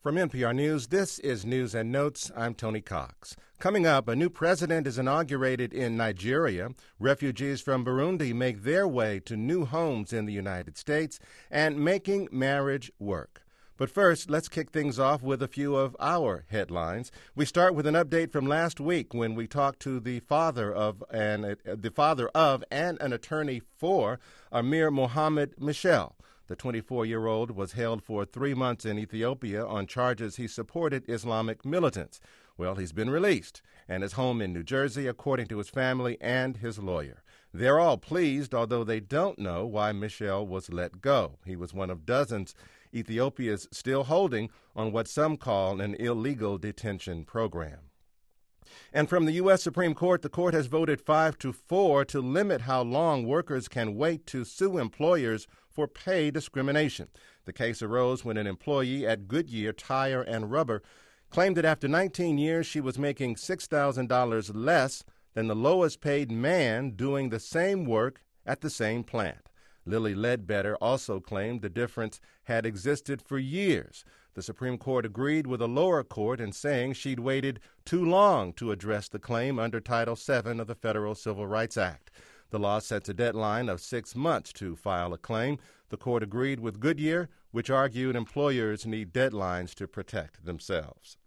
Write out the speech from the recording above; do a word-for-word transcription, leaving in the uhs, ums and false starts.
From N P R News, this is News and Notes. I'm Tony Cox. Coming up, a new president is inaugurated in Nigeria. Refugees from Burundi make their way to new homes in the United States, and making marriage work. But first, let's kick things off with a few of our headlines. We start with an update from last week when we talked to the father of an uh, the father of and an attorney for Amir Mohammed Michel. The twenty-four-year-old was held for three months in Ethiopia on charges he supported Islamic militants. Well, he's been released and is home in New Jersey, according to his family and his lawyer. They're all pleased, although they don't know why Michel was let go. He was one of dozens Ethiopia's still holding on what some call an illegal detention program. And from the U S Supreme Court, the court has voted five to four to limit how long workers can wait to sue employers for pay discrimination. The case arose when an employee at Goodyear Tire and Rubber claimed that after nineteen years she was making six thousand dollars less than the lowest paid man doing the same work at the same plant. Lily Ledbetter also claimed the difference had existed for years. The Supreme Court agreed with a lower court in saying she'd waited too long to address the claim under Title seven of the Federal Civil Rights Act. The law sets a deadline of six months to file a claim. The court agreed with Goodyear, which argued employers need deadlines to protect themselves.